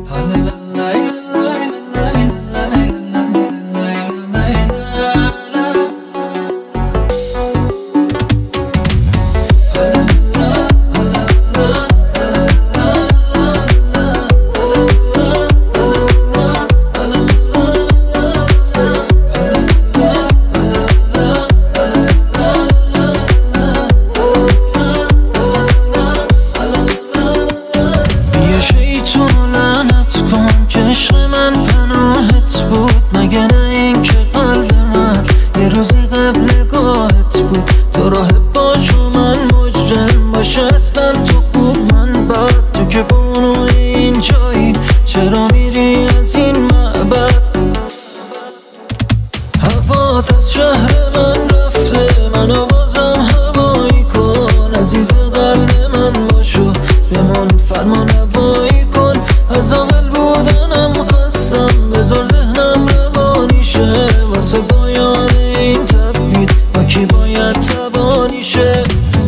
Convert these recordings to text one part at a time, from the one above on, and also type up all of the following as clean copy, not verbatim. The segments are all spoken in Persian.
عشق من پناهت بود، مگه نه این که قلب من یه روزی قبل گاهت بود. تو راهب باش و من مجرم باشه، اصلا تو خوب من بد. تو که بانو این جایی چرا میری از این معبد؟ هوات از شهر من رفته، منو بازم هوایی کن. عزیز قلب من باشو بمون، فرمان روایی کن. از آقل بودنم خستم، بذار ذهنم روانی شه. واسه پایان این تبدیل با کی باید تبانی شه؟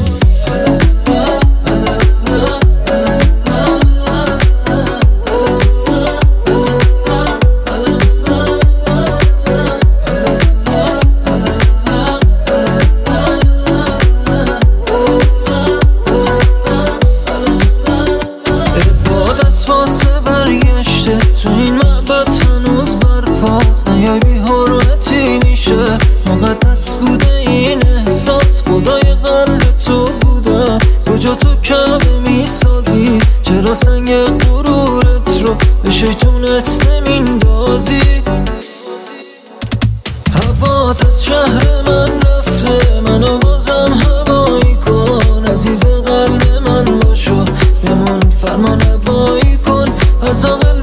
تو این معبد هنوز برپاست، نیای بی حرمتی میشه. مقدس بوده این احساس، خدای قلب تو بودم. کجا تو کعبه میسازی؟ چرا سنگ غرورت رو به شیطونت نمیندازی؟ هوات از شهر من رفته، منو بازم هوایی کن. عزیز قلب من باشو بمون، فرمان روایی کن. از آقل